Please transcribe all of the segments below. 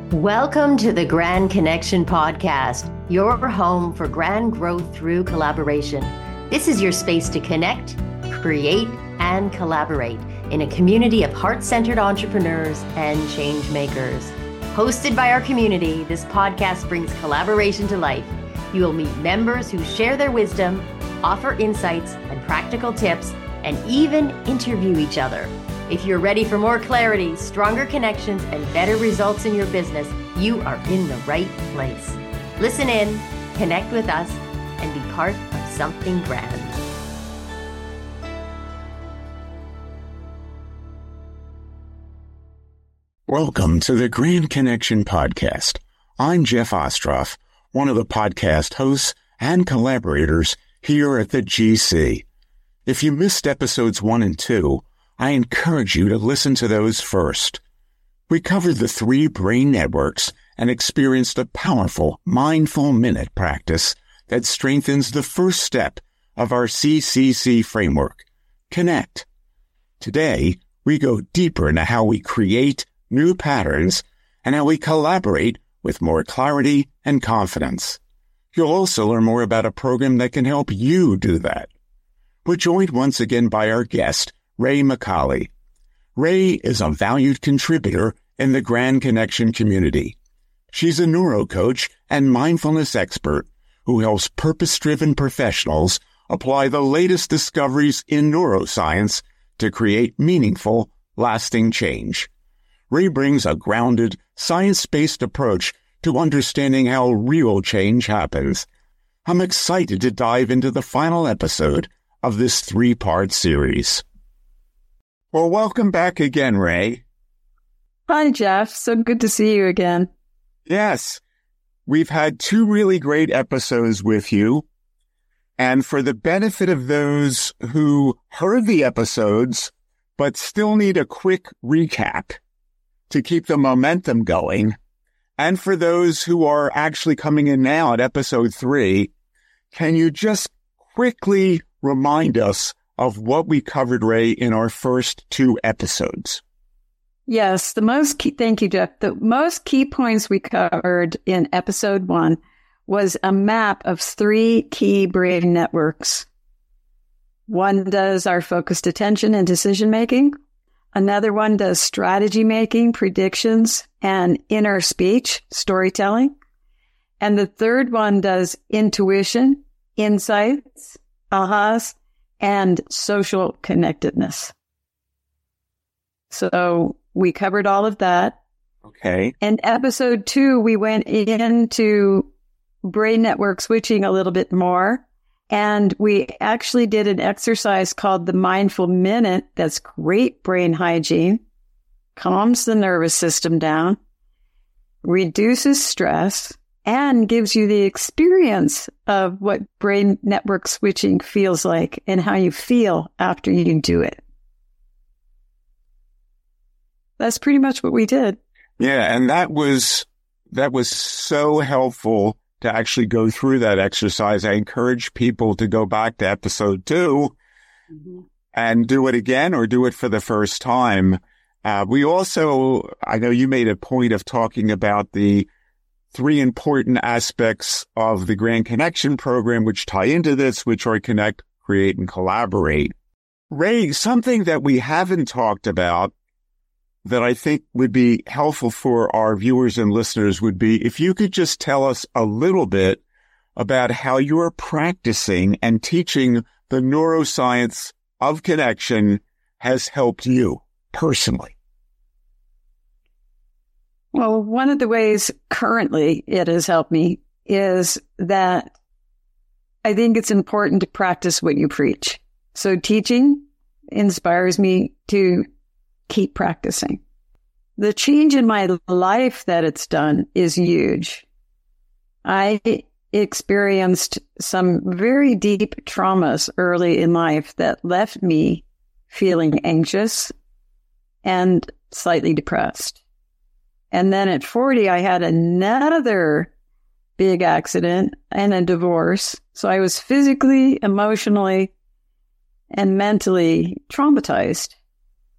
Welcome to the Grand Connection Podcast, your home for grand growth through collaboration. This is your space to connect, create, and collaborate in a community of heart-centered entrepreneurs and change makers. Hosted by our community, this podcast brings collaboration to life. You will meet members who share their wisdom, offer insights and practical tips, and even interview each other. If you're ready for more clarity, stronger connections, and better results in your business, you are in the right place. Listen in, connect with us, and be part of something grand. Welcome to the Grand Connection Podcast. I'm Jeff Ostroff, one of the podcast hosts and collaborators here at the GC. If you missed episodes 1 and 2, I encourage you to listen to those first. We covered the 3 brain networks and experienced a powerful mindful minute practice that strengthens the first step of our CCC framework, Connect. Today, we go deeper into how we create new patterns and how we collaborate with more clarity and confidence. You'll also learn more about a program that can help you do that. We're joined once again by our guest, Ray McCauley. Ray is a valued contributor in the Grand Connection community. She's a neurocoach and mindfulness expert who helps purpose-driven professionals apply the latest discoveries in neuroscience to create meaningful, lasting change. Ray brings a grounded, science-based approach to understanding how real change happens. I'm excited to dive into the final episode of this 3-part series. Well, welcome back again, Ray. Hi, Jeff. So good to see you again. Yes, we've had 2 really great episodes with you. And for the benefit of those who heard the episodes but still need a quick recap to keep the momentum going, and for those who are actually coming in now at episode 3, can you just quickly remind us of what we covered, Ray, in our first 2 episodes? Yes, thank you, Jeff. The most key points we covered in episode 1 was a map of 3 key brain networks. One does our focused attention and decision making. Another one does strategy making, predictions, and inner speech, storytelling. And the third one does intuition, insights, ahas, and social connectedness. So we covered all of that. Okay. In episode 2, we went into brain network switching a little bit more. And we actually did an exercise called the Mindful Minute. That's great brain hygiene, calms the nervous system down, reduces stress, and gives you the experience of what brain network switching feels like and how you feel after you do it. That's pretty much what we did. Yeah, and that was so helpful to actually go through that exercise. I encourage people to go back to episode 2 and do it again or do it for the first time. We also, I know you made a point of talking about the 3 important aspects of the Grand Connection program, which tie into this, which are connect, create, and collaborate. Ray, something that we haven't talked about that I think would be helpful for our viewers and listeners would be if you could just tell us a little bit about how you are practicing and teaching the neuroscience of connection has helped you personally. Well, one of the ways currently it has helped me is that I think it's important to practice what you preach. So teaching inspires me to keep practicing. The change in my life that it's done is huge. I experienced some very deep traumas early in life that left me feeling anxious and slightly depressed. And then at 40, I had another big accident and a divorce. So I was physically, emotionally, and mentally traumatized.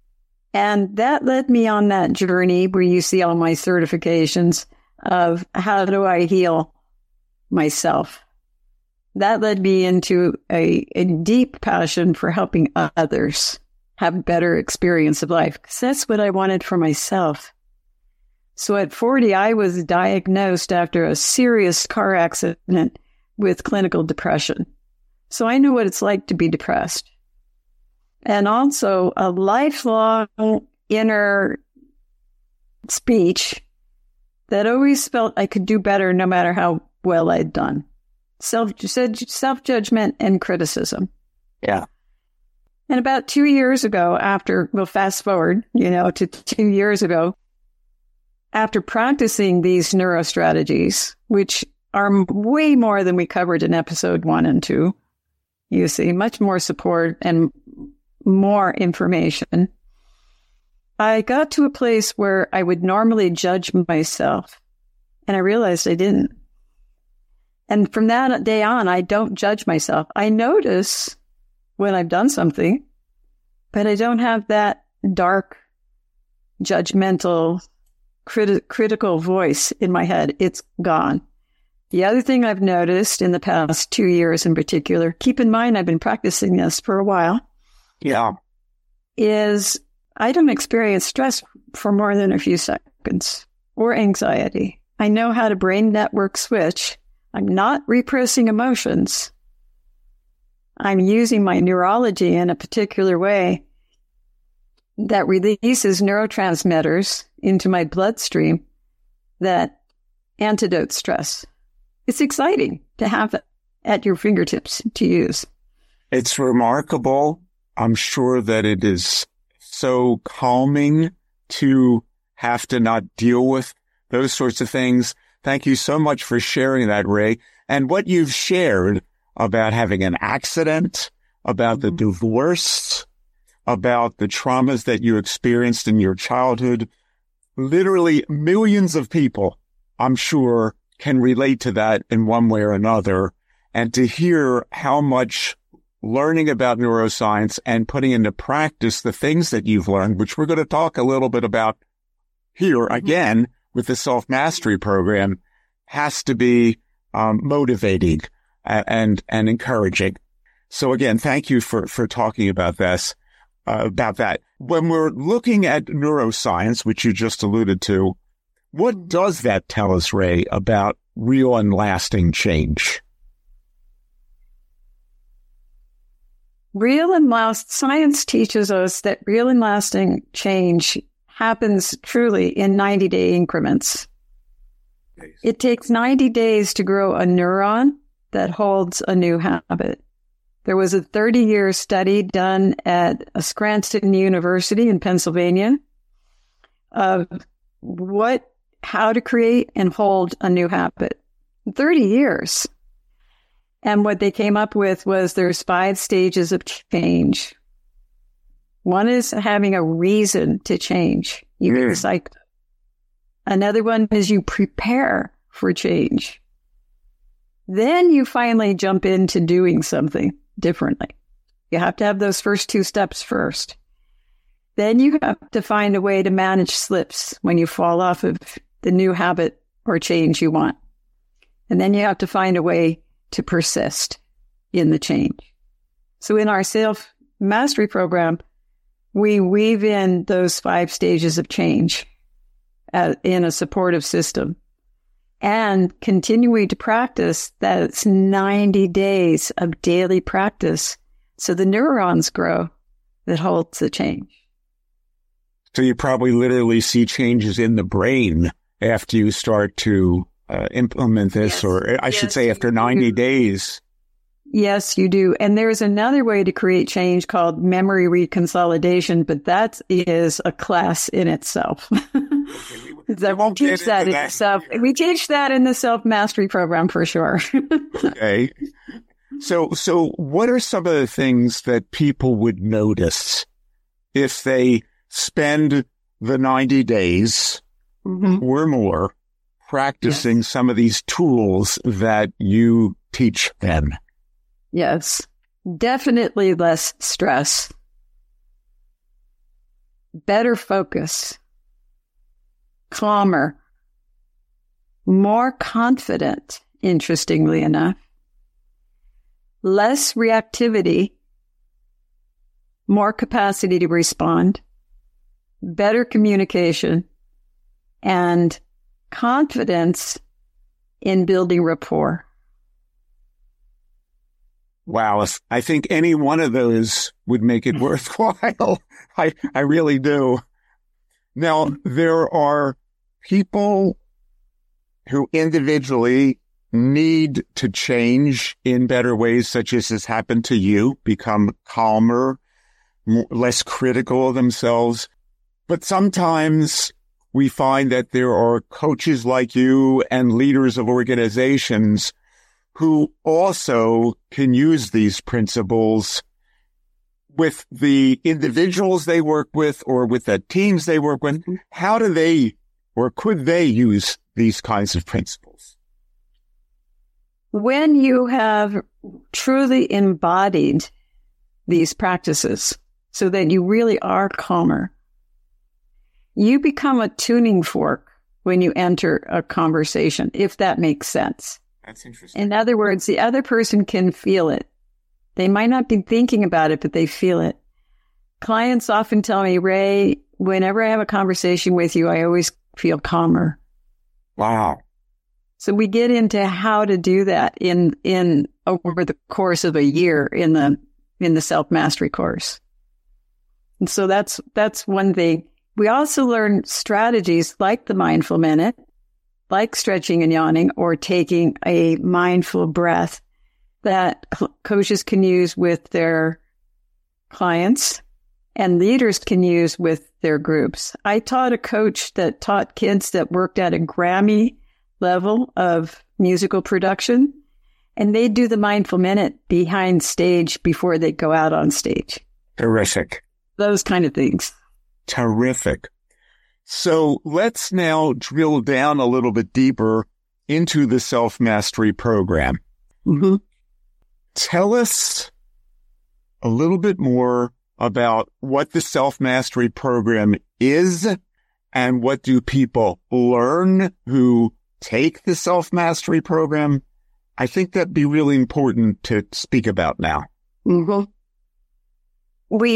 And that led me on that journey where you see all my certifications of how do I heal myself. That led me into a deep passion for helping others have a better experience of life, because that's what I wanted for myself. So at 40, I was diagnosed after a serious car accident with clinical depression. So I knew what it's like to be depressed. And also a lifelong inner speech that always felt I could do better no matter how well I'd done. Self-judgment and criticism. Yeah. And about 2 years ago, fast forward, to 2 years ago, after practicing these neurostrategies, which are way more than we covered in episode 1 and 2, you see, much more support and more information, I got to a place where I would normally judge myself, and I realized I didn't. And from that day on, I don't judge myself. I notice when I've done something, but I don't have that dark, judgmental, critical voice in my head. It's gone. The other thing I've noticed in the past 2 years in particular, keep in mind I've been practicing this for a while, is I don't experience stress for more than a few seconds or anxiety. I know how to brain network switch. I'm not repressing emotions. I'm using my neurology in a particular way that releases neurotransmitters into my bloodstream that antidote stress. It's exciting to have it at your fingertips to use. It's remarkable. I'm sure that it is so calming to have to not deal with those sorts of things. Thank you so much for sharing that, Ray. And what you've shared about having an accident, about the divorce, about the traumas that you experienced in your childhood, literally millions of people, I'm sure, can relate to that in one way or another. And to hear how much learning about neuroscience and putting into practice the things that you've learned, which we're going to talk a little bit about here again with the self-mastery program, has to be motivating and encouraging. So again, thank you for talking about this, about that. When we're looking at neuroscience, which you just alluded to, what does that tell us, Ray, about real and lasting change? Science teaches us that real and lasting change happens truly in 90-day increments. It takes 90 days to grow a neuron that holds a new habit. There was a 30-year study done at Scranton University in Pennsylvania of how to create and hold a new habit. 30 years. And what they came up with was there's 5 stages of change. One is having a reason to change. It's like another one is you prepare for change. Then you finally jump into doing something differently. You have to have those first 2 steps first. Then you have to find a way to manage slips when you fall off of the new habit or change you want. And then you have to find a way to persist in the change. So in our self-mastery program, we weave in those 5 stages of change in a supportive system and continuing to practice. That's 90 days of daily practice. So the neurons grow that holds the change. So you probably literally see changes in the brain after you start to implement this, yes. Or I should say after 90 days. Yes, you do. And there's another way to create change called memory reconsolidation, but that is a class in itself. We teach that in the self-mastery program for sure. Okay. So what are some of the things that people would notice if they spend the 90 days or more practicing some of these tools that you teach them? Yes, definitely less stress. better focus, calmer, more confident, interestingly enough, less reactivity, more capacity to respond, better communication, and confidence in building rapport. Wow. I think any one of those would make it worthwhile. I really do. Now, there are people who individually need to change in better ways, such as has happened to you, become calmer, less critical of themselves. But sometimes we find that there are coaches like you and leaders of organizations who also can use these principles with the individuals they work with or with the teams they work with. How do they or could they use these kinds of principles? When you have truly embodied these practices so that you really are calmer, you become a tuning fork when you enter a conversation, if that makes sense. That's interesting. In other words, the other person can feel it. They might not be thinking about it, but they feel it. Clients often tell me, Ray, whenever I have a conversation with you, I always feel calmer. Wow. So we get into how to do that in over the course of a year in the self-mastery course. And so that's one thing. We also learn strategies like the mindful minute, like stretching and yawning, or taking a mindful breath that coaches can use with their clients and leaders can use with their groups. I taught a coach that taught kids that worked at a Grammy level of musical production, and they do the mindful minute behind stage before they go out on stage. Terrific. Those kind of things. Terrific. So let's now drill down a little bit deeper into the self-mastery program. Mm-hmm. Tell us a little bit more about what the self-mastery program is and what do people learn who take the self-mastery program. I think that'd be really important to speak about now. Mm-hmm. We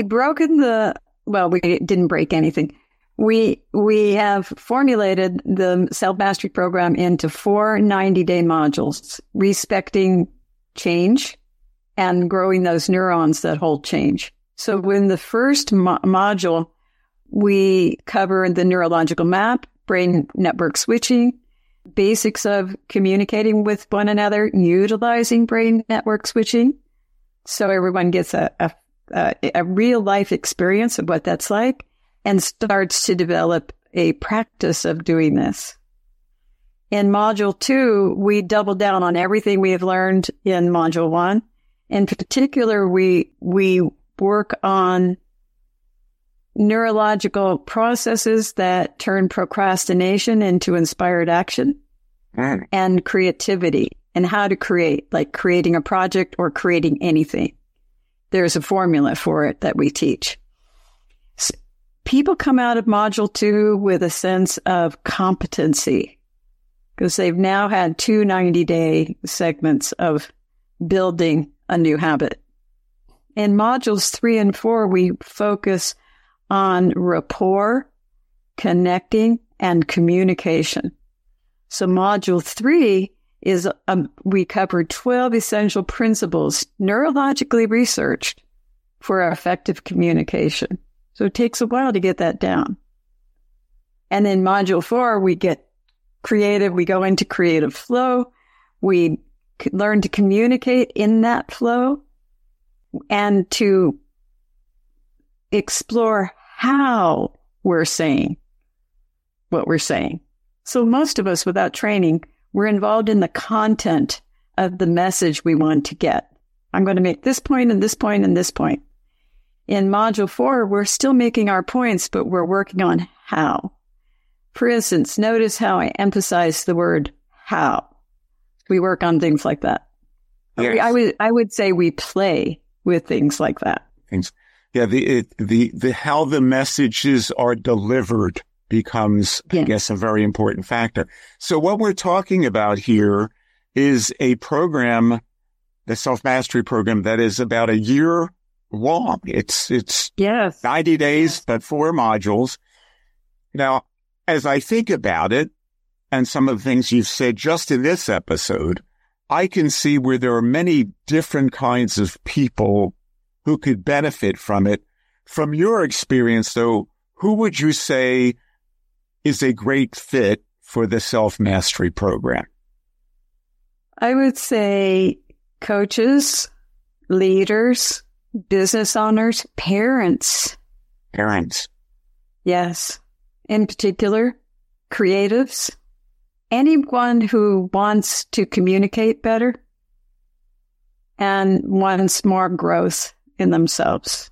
didn't break anything. We have formulated the self-mastery program into 4 90-day modules, respecting change and growing those neurons that hold change. So in the first module, we cover the neurological map, brain network switching, basics of communicating with one another, utilizing brain network switching. So everyone gets a real life experience of what that's like and starts to develop a practice of doing this. In module 2, we double down on everything we have learned in module 1. In particular, we work on neurological processes that turn procrastination into inspired action and creativity and how to create, like creating a project or creating anything. There's a formula for it that we teach. People come out of module 2 with a sense of competency because they've now had 2 90-day segments of building a new habit. In modules 3 and 4, we focus on rapport, connecting, and communication. So module 3 is we cover 12 essential principles neurologically researched for effective communication. So it takes a while to get that down. And in module 4, we get creative. We go into creative flow. We learn to communicate in that flow and to explore how we're saying what we're saying. So most of us, without training, we're involved in the content of the message we want to get. I'm going to make this point and this point and this point. In module 4, we're still making our points, but we're working on how. For instance, notice how I emphasize the word how. We work on things like that. Yes. I would say we play with things like that. Yeah, the how the messages are delivered becomes, I guess, a very important factor. So what we're talking about here is a program, the self-mastery program, that is about a year long. It's 90 days, but 4 modules. Now, as I think about it, and some of the things you've said just in this episode, I can see where there are many different kinds of people who could benefit from it. From your experience, though, who would you say is a great fit for the self-mastery program? I would say coaches, leaders, business owners, parents. Parents. Yes. In particular, creatives, anyone who wants to communicate better and wants more growth in themselves.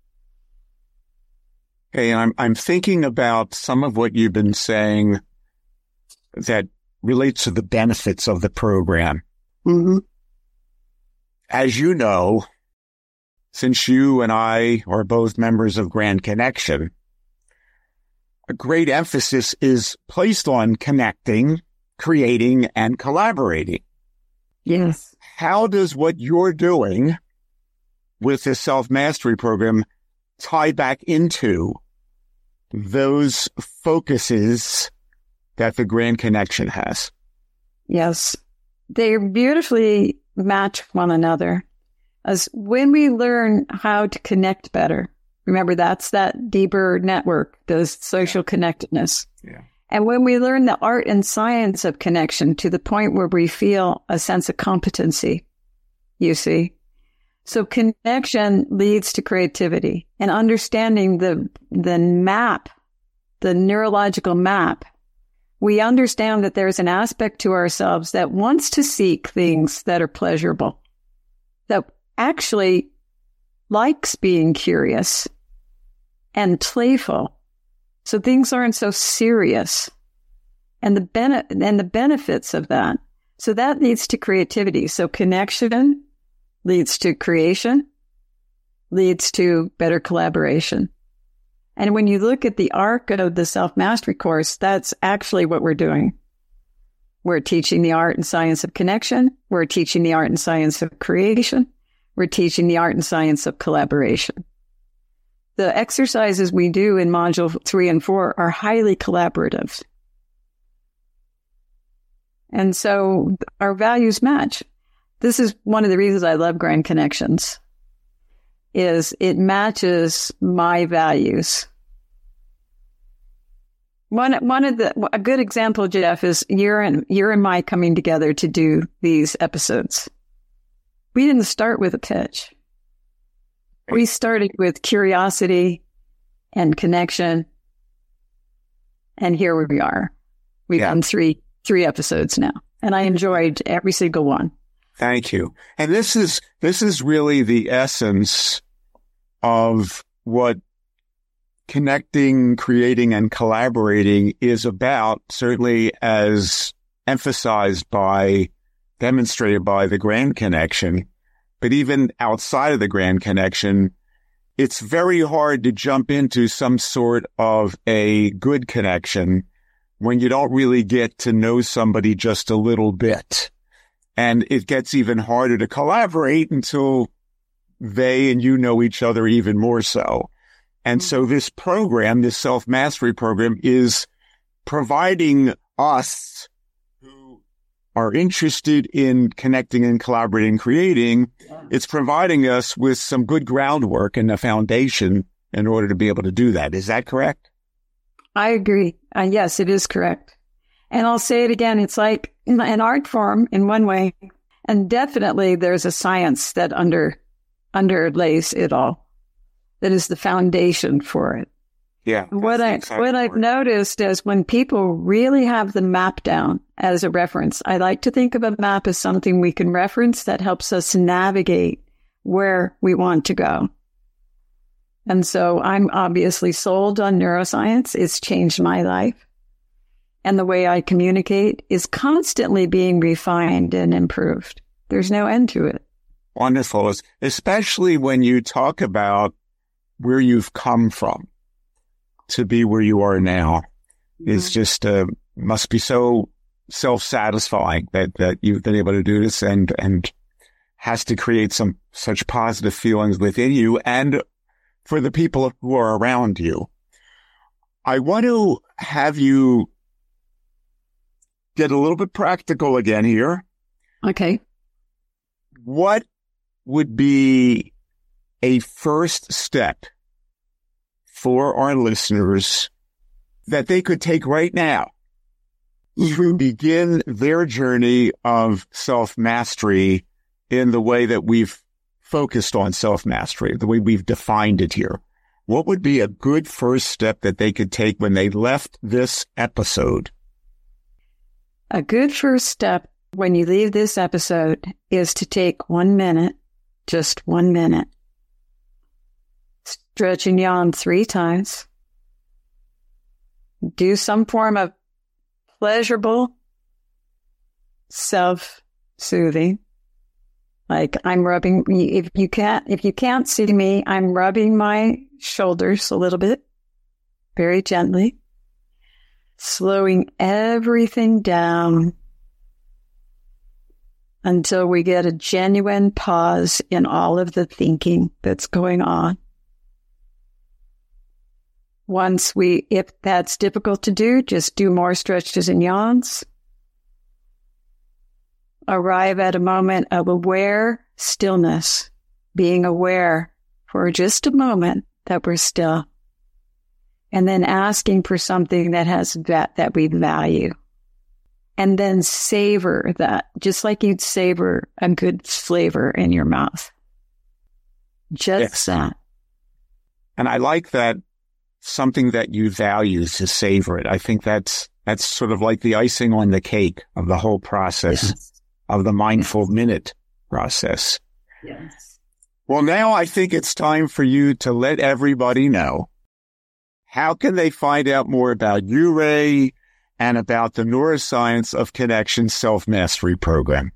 Okay, I'm thinking about some of what you've been saying that relates to the benefits of the program. Mm-hmm. As you know, since you and I are both members of Grand Connection, a great emphasis is placed on connecting, creating, and collaborating. Yes. How does what you're doing with the self-mastery program tie back into those focuses that the Grand Connection has? Yes. They beautifully match one another. As when we learn how to connect better, remember that's that deeper network, the social connectedness. Yeah. And when we learn the art and science of connection to the point where we feel a sense of competency, you see. So connection leads to creativity and understanding the map, the neurological map. We understand that there's an aspect to ourselves that wants to seek things that are pleasurable, that actually likes being curious and playful. So things aren't so serious, and the benefits of that. So that leads to creativity. So connection leads to creation, leads to better collaboration. And when you look at the arc of the self-mastery course, that's actually what we're doing. We're teaching the art and science of connection. We're teaching the art and science of creation. We're teaching the art and science of collaboration. The exercises we do in Module 3 and 4 are highly collaborative. And so our values match. This is one of the reasons I love Grand Connections, is it matches my values. A good example, Jeff, is you're and my coming together to do these episodes. We didn't start with a pitch. We started with curiosity and connection. And here we are. We've done three episodes now, and I enjoyed every single one. Thank you. And this is really the essence of what connecting, creating, and collaborating is about, certainly as demonstrated by the Grand Connection. But even outside of the Grand Connection, it's very hard to jump into some sort of a good connection when you don't really get to know somebody just a little bit. And it gets even harder to collaborate until they and you know each other even more so. And so this program, this self-mastery program, is providing us who are interested in connecting and collaborating and creating, it's providing us with some good groundwork and a foundation in order to be able to do that. Is that correct? I agree. Yes, it is correct. And I'll say it again. It's like an art form in one way, and definitely there's a science that underlays it all. That is the foundation for it. Yeah. What I've noticed is when people really have the map down as a reference, I like to think of a map as something we can reference that helps us navigate where we want to go. And so I'm obviously sold on neuroscience. It's changed my life. And the way I communicate is constantly being refined and improved. There's no end to it. Wonderful. Especially when you talk about where you've come from to be where you are now is just, must be so self-satisfying that you've been able to do this and has to create such positive feelings within you and for the people who are around you. I want to have you get a little bit practical again here. Okay. What would be a first step for our listeners that they could take right now to begin their journey of self-mastery in the way that we've focused on self-mastery, the way we've defined it here? What would be a good first step that they could take when they left this episode? A good first step when you leave this episode is to take 1 minute, just 1 minute, stretch and yawn 3 times, do some form of pleasurable self-soothing. Like I'm rubbing, if you can't see me, I'm rubbing my shoulders a little bit, very gently, slowing everything down until we get a genuine pause in all of the thinking that's going on. If that's difficult to do, just do more stretches and yawns. Arrive at a moment of aware stillness, being aware for just a moment that we're still, and then asking for something that we value, and then savor that, just like you'd savor a good flavor in your mouth. Just that. And I like that, something that you value, to savor it. I think that's sort of like the icing on the cake of the whole process. Yes. Of the mindful minute process. Yes. Well, now I think it's time for you to let everybody know, how can they find out more about you, Ray, and about the Neuroscience of Connection Self-Mastery Program?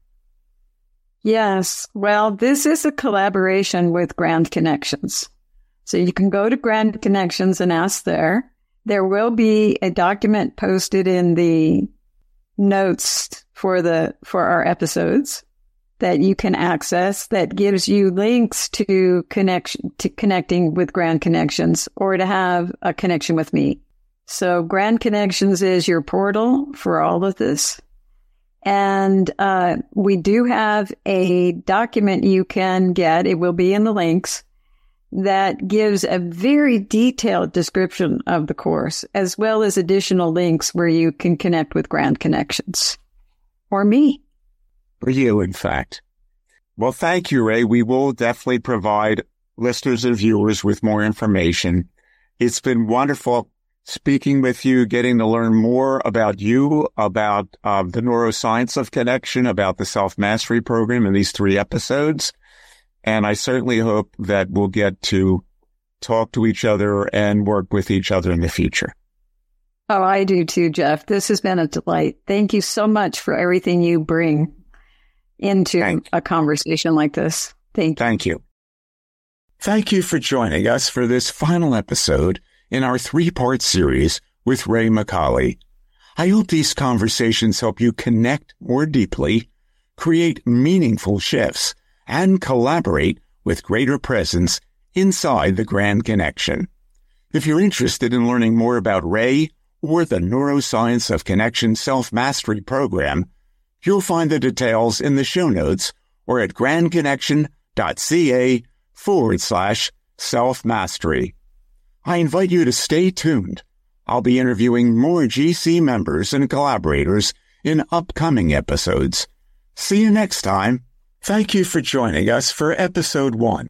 Yes. Well, this is a collaboration with Grand Connections. So you can go to Grand Connections and ask there. There will be a document posted in the notes for our episodes that you can access that gives you links to connecting with Grand Connections or to have a connection with me. So Grand Connections is your portal for all of this. And we do have a document you can get. It will be in the links, that gives a very detailed description of the course, as well as additional links where you can connect with Grand Connections. Or me. For you, in fact. Well, thank you, Ray. We will definitely provide listeners and viewers with more information. It's been wonderful speaking with you, getting to learn more about you, about the Neuroscience of Connection, about the Self-Mastery Program in these 3 episodes. And I certainly hope that we'll get to talk to each other and work with each other in the future. Oh, I do too, Jeff. This has been a delight. Thank you so much for everything you bring into a conversation like this. Thank you. Thank you. Thank you for joining us for this final episode in our 3-part series with Ray McCauley. I hope these conversations help you connect more deeply, create meaningful shifts, and collaborate with greater presence inside the Grand Connection. If you're interested in learning more about Ray or the Neuroscience of Connection Self-Mastery Program, you'll find the details in the show notes or at grandconnection.ca/self-mastery. I invite you to stay tuned. I'll be interviewing more GC members and collaborators in upcoming episodes. See you next time. Thank you for joining us for episode 1.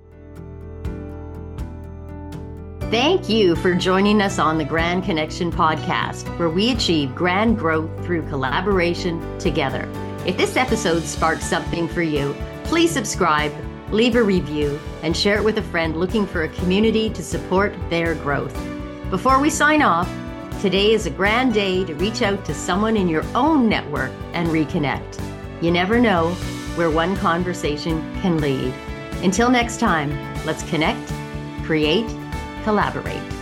Thank you for joining us on the Grand Connection podcast, where we achieve grand growth through collaboration together. If this episode sparked something for you, please subscribe, leave a review, and share it with a friend looking for a community to support their growth. Before we sign off, today is a grand day to reach out to someone in your own network and reconnect. You never know where one conversation can lead. Until next time, let's connect, create, collaborate.